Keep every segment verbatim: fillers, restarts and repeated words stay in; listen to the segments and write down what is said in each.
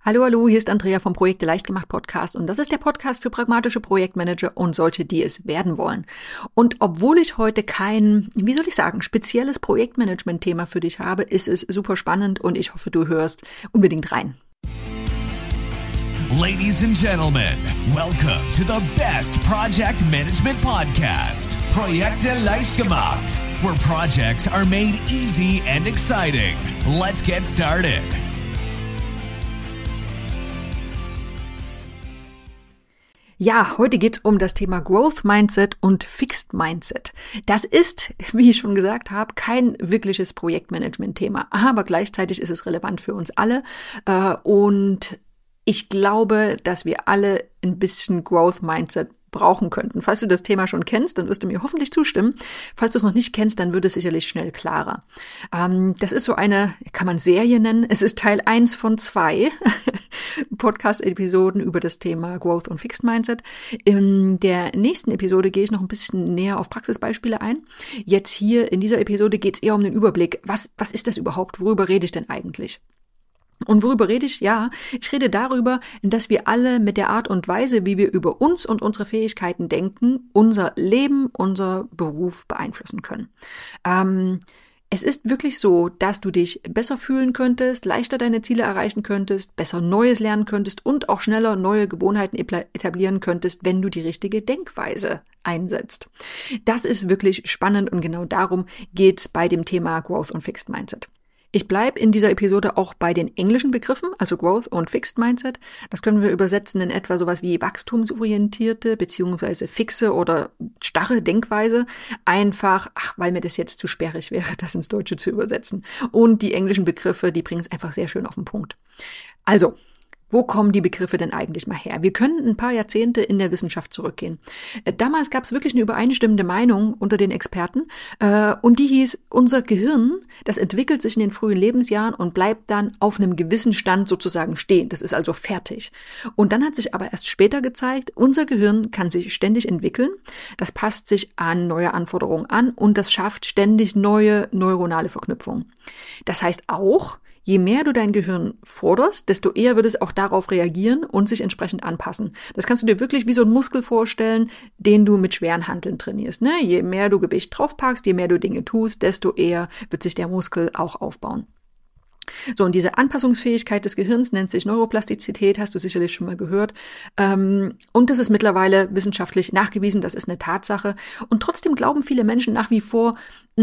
Hallo, hallo, hier ist Andrea vom Projekte leicht gemacht Podcast und das ist der Podcast für pragmatische Projektmanager und solche, die es werden wollen. Und obwohl ich heute kein, wie soll ich sagen, spezielles Projektmanagement-Thema für dich habe, ist es super spannend und ich hoffe, du hörst unbedingt rein. Ladies and gentlemen, welcome to the best project management podcast, Projekte leicht gemacht, where projects are made easy and exciting. Let's get started. Ja, heute geht es um das Thema Growth Mindset und Fixed Mindset. Das ist, wie ich schon gesagt habe, kein wirkliches Projektmanagement-Thema, aber gleichzeitig ist es relevant für uns alle und ich glaube, dass wir alle ein bisschen Growth Mindset brauchen könnten. Falls du das Thema schon kennst, dann wirst du mir hoffentlich zustimmen. Falls du es noch nicht kennst, dann wird es sicherlich schnell klarer. Ähm, das ist so eine, kann man Serie nennen. Es ist Teil eins von zwei Podcast-Episoden über das Thema Growth und Fixed Mindset. In der nächsten Episode gehe ich noch ein bisschen näher auf Praxisbeispiele ein. Jetzt hier in dieser Episode geht es eher um den Überblick. Was, was ist das überhaupt? Worüber rede ich denn eigentlich? Und worüber rede ich? Ja, ich rede darüber, dass wir alle mit der Art und Weise, wie wir über uns und unsere Fähigkeiten denken, unser Leben, unser Beruf beeinflussen können. Ähm, es ist wirklich so, dass du dich besser fühlen könntest, leichter deine Ziele erreichen könntest, besser Neues lernen könntest und auch schneller neue Gewohnheiten etablieren könntest, wenn du die richtige Denkweise einsetzt. Das ist wirklich spannend und genau darum geht's bei dem Thema Growth und Fixed Mindset. Ich bleibe in dieser Episode auch bei den englischen Begriffen, also Growth und Fixed Mindset. Das können wir übersetzen in etwa sowas wie wachstumsorientierte beziehungsweise fixe oder starre Denkweise. Einfach, ach, weil mir das jetzt zu sperrig wäre, das ins Deutsche zu übersetzen. Und die englischen Begriffe, die bringen es einfach sehr schön auf den Punkt. Also, wo kommen die Begriffe denn eigentlich mal her? Wir können ein paar Jahrzehnte in der Wissenschaft zurückgehen. Damals gab es wirklich eine übereinstimmende Meinung unter den Experten äh, und die hieß, unser Gehirn, das entwickelt sich in den frühen Lebensjahren und bleibt dann auf einem gewissen Stand sozusagen stehen. Das ist also fertig. Und dann hat sich aber erst später gezeigt, unser Gehirn kann sich ständig entwickeln. Das passt sich an neue Anforderungen an und das schafft ständig neue neuronale Verknüpfungen. Das heißt auch, je mehr du dein Gehirn forderst, desto eher wird es auch darauf reagieren und sich entsprechend anpassen. Das kannst du dir wirklich wie so einen Muskel vorstellen, den du mit schweren Hanteln trainierst. Ne? Je mehr du Gewicht draufpackst, je mehr du Dinge tust, desto eher wird sich der Muskel auch aufbauen. So, und diese Anpassungsfähigkeit des Gehirns nennt sich Neuroplastizität, hast du sicherlich schon mal gehört. Und das ist mittlerweile wissenschaftlich nachgewiesen, das ist eine Tatsache. Und trotzdem glauben viele Menschen nach wie vor,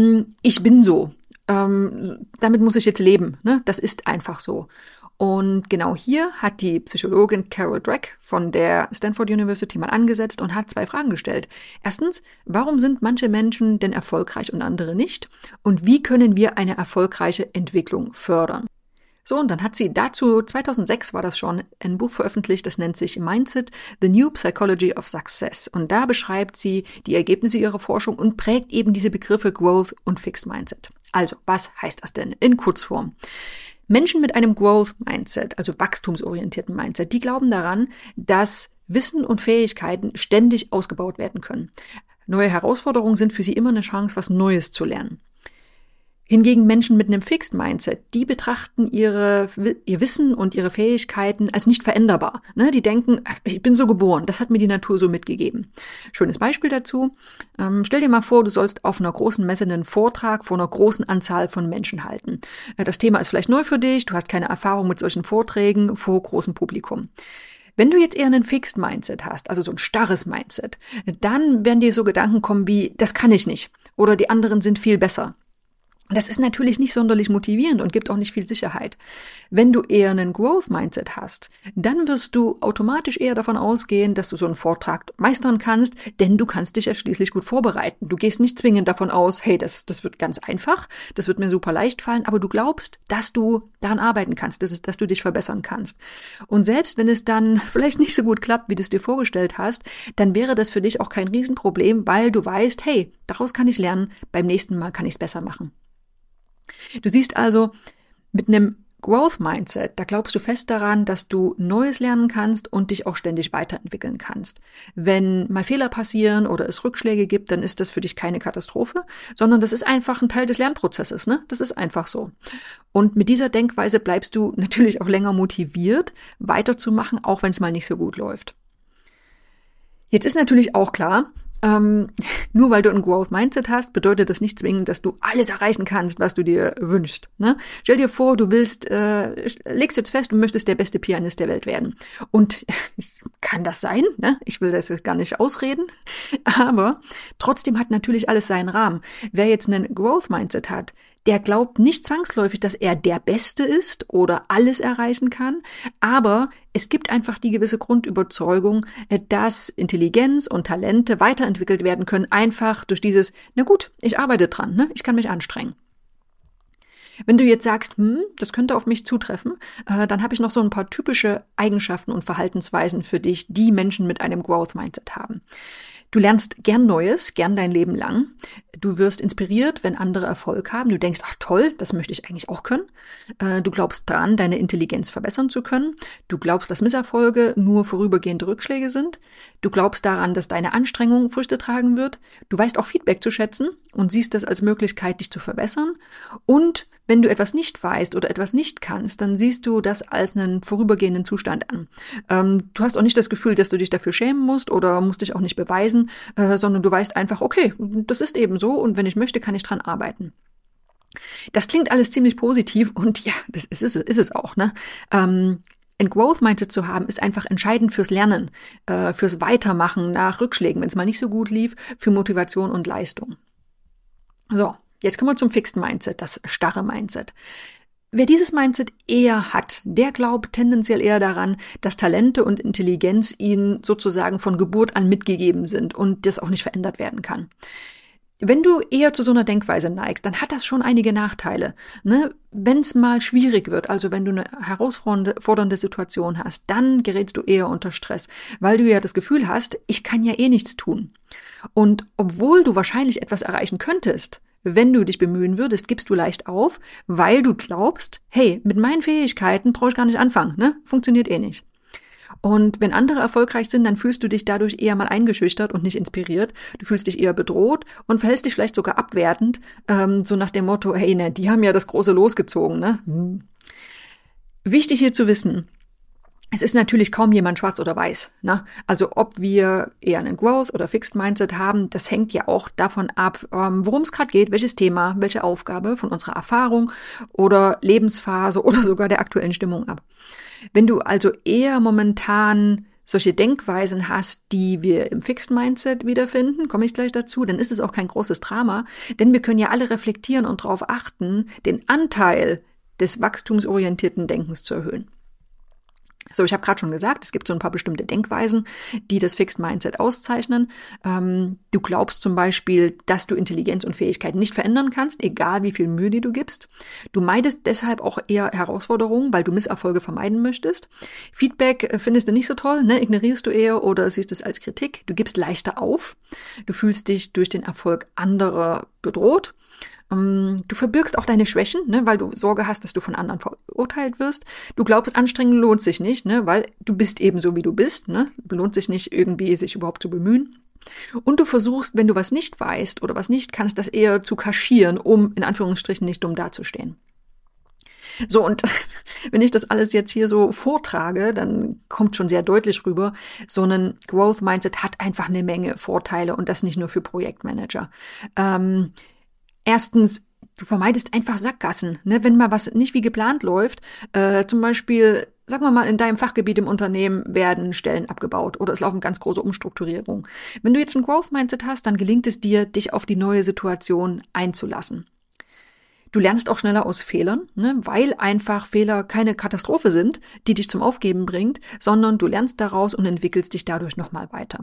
ich bin so. Ähm, damit muss ich jetzt leben, ne? Das ist einfach so. Und genau hier hat die Psychologin Carol Dweck von der Stanford University mal angesetzt und hat zwei Fragen gestellt. Erstens, warum sind manche Menschen denn erfolgreich und andere nicht? Und wie können wir eine erfolgreiche Entwicklung fördern? So, und dann hat sie dazu, zweitausendsechs war das schon, ein Buch veröffentlicht, das nennt sich Mindset, The New Psychology of Success. Und da beschreibt sie die Ergebnisse ihrer Forschung und prägt eben diese Begriffe Growth und Fixed Mindset. Also, was heißt das denn in Kurzform? Menschen mit einem Growth Mindset, also wachstumsorientierten Mindset, die glauben daran, dass Wissen und Fähigkeiten ständig ausgebaut werden können. Neue Herausforderungen sind für sie immer eine Chance, was Neues zu lernen. Hingegen Menschen mit einem Fixed Mindset, die betrachten ihre, ihr Wissen und ihre Fähigkeiten als nicht veränderbar. Ne? Die denken, ach, ich bin so geboren, das hat mir die Natur so mitgegeben. Schönes Beispiel dazu. Ähm, stell dir mal vor, du sollst auf einer großen Messe einen Vortrag vor einer großen Anzahl von Menschen halten. Äh, das Thema ist vielleicht neu für dich, du hast keine Erfahrung mit solchen Vorträgen vor großem Publikum. Wenn du jetzt eher einen Fixed Mindset hast, also so ein starres Mindset, dann werden dir so Gedanken kommen wie, das kann ich nicht oder die anderen sind viel besser. Das ist natürlich nicht sonderlich motivierend und gibt auch nicht viel Sicherheit. Wenn du eher einen Growth-Mindset hast, dann wirst du automatisch eher davon ausgehen, dass du so einen Vortrag meistern kannst, denn du kannst dich ja schließlich gut vorbereiten. Du gehst nicht zwingend davon aus, hey, das, das wird ganz einfach, das wird mir super leicht fallen, aber du glaubst, dass du daran arbeiten kannst, dass, dass du dich verbessern kannst. Und selbst wenn es dann vielleicht nicht so gut klappt, wie du es dir vorgestellt hast, dann wäre das für dich auch kein Riesenproblem, weil du weißt, hey, daraus kann ich lernen, beim nächsten Mal kann ich es besser machen. Du siehst also, mit einem Growth Mindset, da glaubst du fest daran, dass du Neues lernen kannst und dich auch ständig weiterentwickeln kannst. Wenn mal Fehler passieren oder es Rückschläge gibt, dann ist das für dich keine Katastrophe, sondern das ist einfach ein Teil des Lernprozesses, ne? Das ist einfach so. Und mit dieser Denkweise bleibst du natürlich auch länger motiviert, weiterzumachen, auch wenn es mal nicht so gut läuft. Jetzt ist natürlich auch klar, Ähm, nur weil du ein Growth Mindset hast, bedeutet das nicht zwingend, dass du alles erreichen kannst, was du dir wünschst. Ne? Stell dir vor, du willst, äh, legst jetzt fest, du möchtest der beste Pianist der Welt werden. Und kann das sein? Ne? Ich will das jetzt gar nicht ausreden. Aber trotzdem hat natürlich alles seinen Rahmen. Wer jetzt einen Growth Mindset hat, der glaubt nicht zwangsläufig, dass er der Beste ist oder alles erreichen kann, aber es gibt einfach die gewisse Grundüberzeugung, dass Intelligenz und Talente weiterentwickelt werden können, einfach durch dieses, na gut, ich arbeite dran, ne? Ich kann mich anstrengen. Wenn du jetzt sagst, hm, das könnte auf mich zutreffen, äh, dann habe ich noch so ein paar typische Eigenschaften und Verhaltensweisen für dich, die Menschen mit einem Growth Mindset haben. Du lernst gern Neues, gern dein Leben lang. Du wirst inspiriert, wenn andere Erfolg haben. Du denkst, ach toll, das möchte ich eigentlich auch können. Du glaubst dran, deine Intelligenz verbessern zu können. Du glaubst, dass Misserfolge nur vorübergehende Rückschläge sind. Du glaubst daran, dass deine Anstrengung Früchte tragen wird. Du weißt auch Feedback zu schätzen und siehst das als Möglichkeit, dich zu verbessern. Und wenn du etwas nicht weißt oder etwas nicht kannst, dann siehst du das als einen vorübergehenden Zustand an. Ähm, du hast auch nicht das Gefühl, dass du dich dafür schämen musst oder musst dich auch nicht beweisen, äh, sondern du weißt einfach, okay, das ist eben so und wenn ich möchte, kann ich dran arbeiten. Das klingt alles ziemlich positiv und ja, das ist es, ist es auch, ne? Ähm, ein Growth Mindset zu haben, ist einfach entscheidend fürs Lernen, äh, fürs Weitermachen nach Rückschlägen, wenn es mal nicht so gut lief, für Motivation und Leistung. So. Jetzt kommen wir zum Fixed Mindset, das starre Mindset. Wer dieses Mindset eher hat, der glaubt tendenziell eher daran, dass Talente und Intelligenz ihnen sozusagen von Geburt an mitgegeben sind und das auch nicht verändert werden kann. Wenn du eher zu so einer Denkweise neigst, dann hat das schon einige Nachteile. Ne? Wenn es mal schwierig wird, also wenn du eine herausfordernde Situation hast, dann gerätst du eher unter Stress, weil du ja das Gefühl hast, ich kann ja eh nichts tun. Und obwohl du wahrscheinlich etwas erreichen könntest, wenn du dich bemühen würdest, gibst du leicht auf, weil du glaubst, hey, mit meinen Fähigkeiten brauche ich gar nicht anfangen, ne? Funktioniert eh nicht. Und wenn andere erfolgreich sind, dann fühlst du dich dadurch eher mal eingeschüchtert und nicht inspiriert. Du fühlst dich eher bedroht und verhältst dich vielleicht sogar abwertend, ähm, so nach dem Motto, hey, ne, die haben ja das große losgezogen, ne? Hm. Wichtig hier zu wissen, es ist natürlich kaum jemand schwarz oder weiß. Ne? Also ob wir eher einen Growth- oder Fixed Mindset haben, das hängt ja auch davon ab, ähm, worum es gerade geht, welches Thema, welche Aufgabe von unserer Erfahrung oder Lebensphase oder sogar der aktuellen Stimmung ab. Wenn du also eher momentan solche Denkweisen hast, die wir im Fixed Mindset wiederfinden, komme ich gleich dazu, dann ist es auch kein großes Drama, denn wir können ja alle reflektieren und darauf achten, den Anteil des wachstumsorientierten Denkens zu erhöhen. So, ich habe gerade schon gesagt, es gibt so ein paar bestimmte Denkweisen, die das Fixed Mindset auszeichnen. Ähm, du glaubst zum Beispiel, dass du Intelligenz und Fähigkeiten nicht verändern kannst, egal wie viel Mühe dir du gibst. Du meidest deshalb auch eher Herausforderungen, weil du Misserfolge vermeiden möchtest. Feedback findest du nicht so toll, ne? Ignorierst du eher oder siehst es als Kritik. Du gibst leichter auf. Du fühlst dich durch den Erfolg anderer bedroht. Du verbirgst auch deine Schwächen, ne, weil du Sorge hast, dass du von anderen verurteilt wirst. Du glaubst, Anstrengung lohnt sich nicht, ne, weil du bist eben so, wie du bist. Ne, lohnt sich nicht, irgendwie sich überhaupt zu bemühen. Und du versuchst, wenn du was nicht weißt oder was nicht kannst, das eher zu kaschieren, um in Anführungsstrichen nicht dumm dazustehen. So, und wenn ich das alles jetzt hier so vortrage, dann kommt schon sehr deutlich rüber, so ein Growth Mindset hat einfach eine Menge Vorteile und das nicht nur für Projektmanager. Ähm, Erstens, du vermeidest einfach Sackgassen. Ne? Wenn mal was nicht wie geplant läuft, äh, zum Beispiel, sagen wir mal, in deinem Fachgebiet im Unternehmen werden Stellen abgebaut oder es laufen ganz große Umstrukturierungen. Wenn du jetzt ein Growth Mindset hast, dann gelingt es dir, dich auf die neue Situation einzulassen. Du lernst auch schneller aus Fehlern, ne? Weil einfach Fehler keine Katastrophe sind, die dich zum Aufgeben bringt, sondern du lernst daraus und entwickelst dich dadurch nochmal weiter.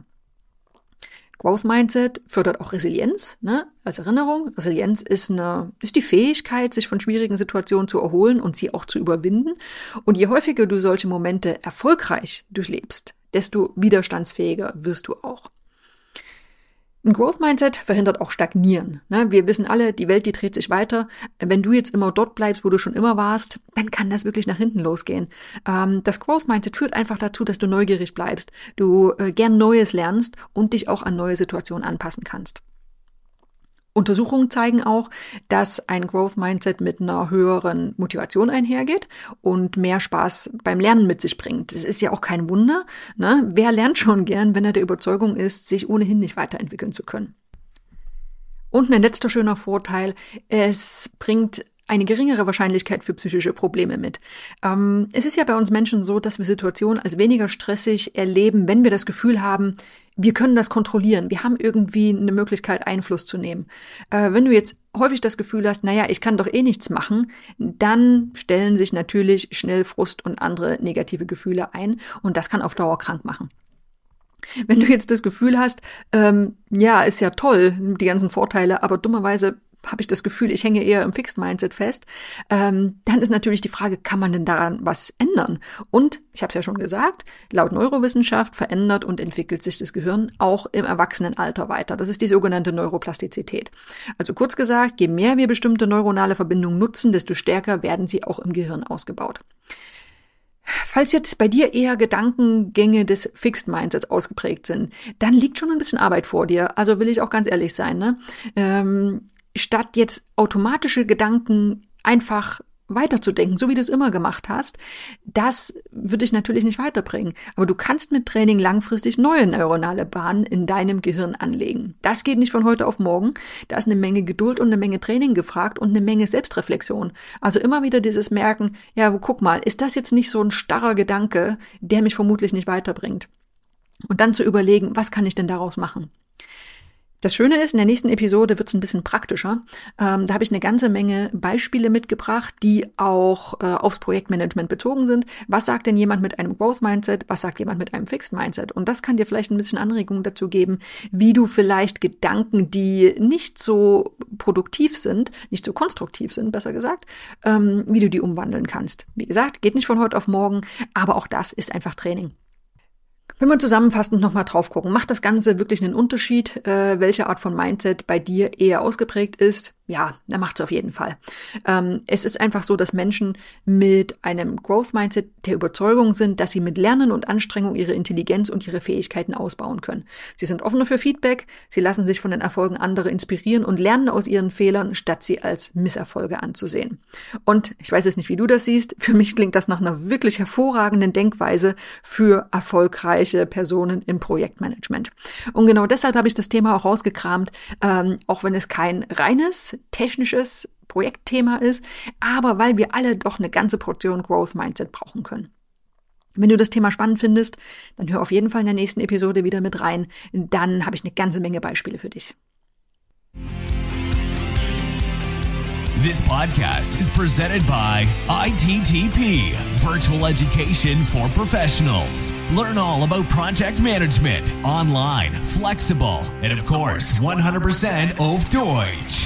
Growth Mindset fördert auch Resilienz, ne? Als Erinnerung. Resilienz ist eine, ist die Fähigkeit, sich von schwierigen Situationen zu erholen und sie auch zu überwinden. Und je häufiger du solche Momente erfolgreich durchlebst, desto widerstandsfähiger wirst du auch. Ein Growth Mindset verhindert auch Stagnieren. Wir wissen alle, die Welt, die dreht sich weiter. Wenn du jetzt immer dort bleibst, wo du schon immer warst, dann kann das wirklich nach hinten losgehen. Das Growth Mindset führt einfach dazu, dass du neugierig bleibst, du gern Neues lernst und dich auch an neue Situationen anpassen kannst. Untersuchungen zeigen auch, dass ein Growth Mindset mit einer höheren Motivation einhergeht und mehr Spaß beim Lernen mit sich bringt. Das ist ja auch kein Wunder, ne? Wer lernt schon gern, wenn er der Überzeugung ist, sich ohnehin nicht weiterentwickeln zu können? Und ein letzter schöner Vorteil, es bringt eine geringere Wahrscheinlichkeit für psychische Probleme mit. Ähm, es ist ja bei uns Menschen so, dass wir Situationen als weniger stressig erleben, wenn wir das Gefühl haben, wir können das kontrollieren. Wir haben irgendwie eine Möglichkeit, Einfluss zu nehmen. Äh, wenn du jetzt häufig das Gefühl hast, naja, ich kann doch eh nichts machen, dann stellen sich natürlich schnell Frust und andere negative Gefühle ein und das kann auf Dauer krank machen. Wenn du jetzt das Gefühl hast, ähm, ja, ist ja toll, die ganzen Vorteile, aber dummerweise habe ich das Gefühl, ich hänge eher im Fixed Mindset fest, ähm, dann ist natürlich die Frage, kann man denn daran was ändern? Und, ich habe es ja schon gesagt, laut Neurowissenschaft verändert und entwickelt sich das Gehirn auch im Erwachsenenalter weiter. Das ist die sogenannte Neuroplastizität. Also kurz gesagt, je mehr wir bestimmte neuronale Verbindungen nutzen, desto stärker werden sie auch im Gehirn ausgebaut. Falls jetzt bei dir eher Gedankengänge des Fixed Mindsets ausgeprägt sind, dann liegt schon ein bisschen Arbeit vor dir. Also will ich auch ganz ehrlich sein, ne? Ähm, Statt jetzt automatische Gedanken einfach weiterzudenken, so wie du es immer gemacht hast, das würde dich natürlich nicht weiterbringen. Aber du kannst mit Training langfristig neue neuronale Bahnen in deinem Gehirn anlegen. Das geht nicht von heute auf morgen. Da ist eine Menge Geduld und eine Menge Training gefragt und eine Menge Selbstreflexion. Also immer wieder dieses Merken, ja, guck mal, ist das jetzt nicht so ein starrer Gedanke, der mich vermutlich nicht weiterbringt? Und dann zu überlegen, was kann ich denn daraus machen? Das Schöne ist, in der nächsten Episode wird es ein bisschen praktischer. Ähm, da habe ich eine ganze Menge Beispiele mitgebracht, die auch äh, aufs Projektmanagement bezogen sind. Was sagt denn jemand mit einem Growth Mindset? Was sagt jemand mit einem Fixed Mindset? Und das kann dir vielleicht ein bisschen Anregungen dazu geben, wie du vielleicht Gedanken, die nicht so produktiv sind, nicht so konstruktiv sind, besser gesagt, ähm, wie du die umwandeln kannst. Wie gesagt, geht nicht von heute auf morgen, aber auch das ist einfach Training. Wenn wir zusammenfassend nochmal drauf gucken, macht das Ganze wirklich einen Unterschied, äh, welche Art von Mindset bei dir eher ausgeprägt ist? Ja, da macht es auf jeden Fall. Ähm, es ist einfach so, dass Menschen mit einem Growth Mindset der Überzeugung sind, dass sie mit Lernen und Anstrengung ihre Intelligenz und ihre Fähigkeiten ausbauen können. Sie sind offener für Feedback, sie lassen sich von den Erfolgen anderer inspirieren und lernen aus ihren Fehlern, statt sie als Misserfolge anzusehen. Und ich weiß jetzt nicht, wie du das siehst, für mich klingt das nach einer wirklich hervorragenden Denkweise für erfolgreiche Personen im Projektmanagement. Und genau deshalb habe ich das Thema auch rausgekramt, ähm, auch wenn es kein reines technisches Projektthema ist, aber weil wir alle doch eine ganze Portion Growth Mindset brauchen können. Wenn du das Thema spannend findest, dann hör auf jeden Fall in der nächsten Episode wieder mit rein. Dann habe ich eine ganze Menge Beispiele für dich. This podcast is presented by I T T P, Virtual Education for Professionals. Learn all about project management, online, flexible, and of course, one hundred percent auf Deutsch.